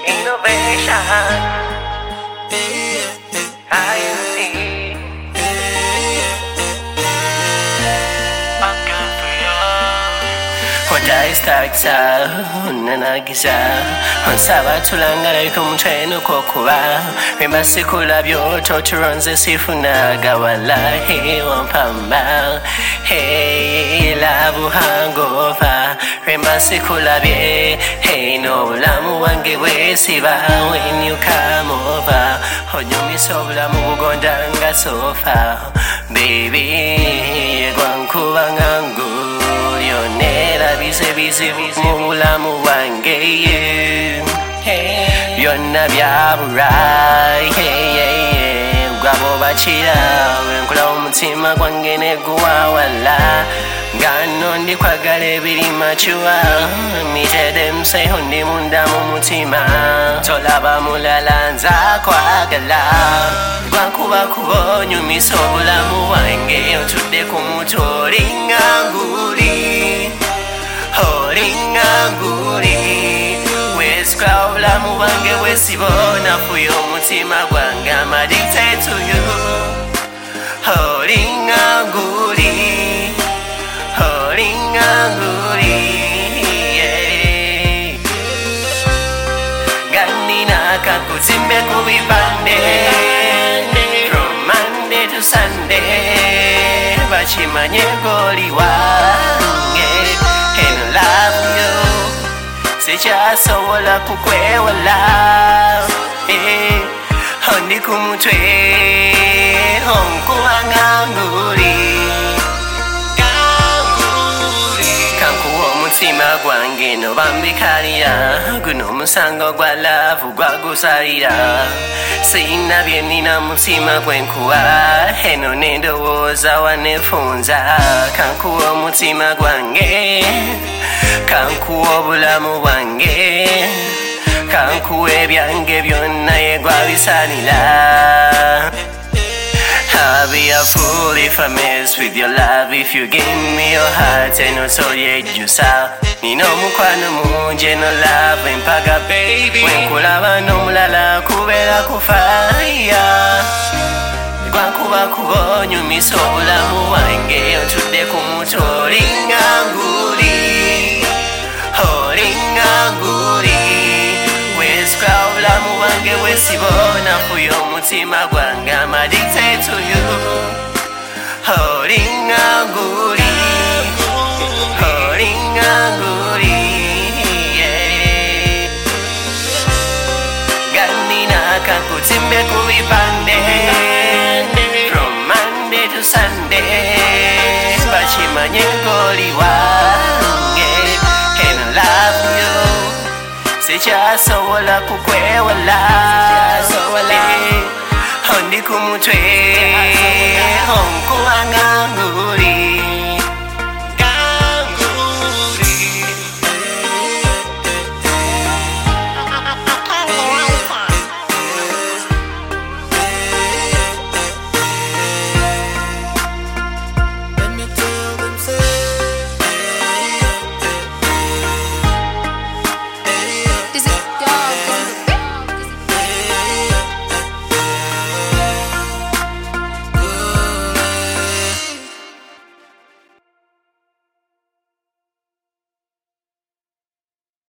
Innovation. INC. Daistarta unanagiza onsaba tulangala kumutweno kokuba wemba sikula byoto turonze sifunaga wallahi wampamba hey labu hangover wemba sikula bye hey no bulamu wange wesiba when you come over onyumisa obulamu bugonda nga sofa baby gwankuba ngangu yonera bize mubulamu wange byonna byabura gwabo bakira wenkula omutima gwange neguwawala ngano ndikwagala ebiri machuwa mitedemuseho ndi munda mu mutima tolaba mulala nza kwagala gwankuba kuba onyumisa obulamu wange otudde ku muti olinganguli wesika obulamu bwange wesibona fuyo omutima gwange I'm addicted to you olinganguli ganina kakuzimbe kubipande from Monday to Sunday bachimanye goli wange and love you sichasobola kukwewala ondi kumutwe onkuwanganguli omutima gwange nobambikalira guno omusango gwa laavu gwagusalira siyina byenina mutima gwenkuwa eno nendowooza wanefunza kankuwa omutima gwange kankuwa obulamu bwange kankuwa ebyange byonna yegwabisalira I'll be a fool if I mess with your love. If you give me your heart and also yejusa nino mukwano munje no love mpaga baby wenkulaba nomulala kubera kufaya gwankuba kuba onyumisa obulamu wange otudde ku muti olinganguli wesika obulamu wange wesibona fuyo omutima gwange I'm addicted to you olinganguli ganina kakutimbe kubipande from Monday to Sunday bachimanye goli wange and love you sichasobola kukwewala ondi kumutwe onkuwanganguli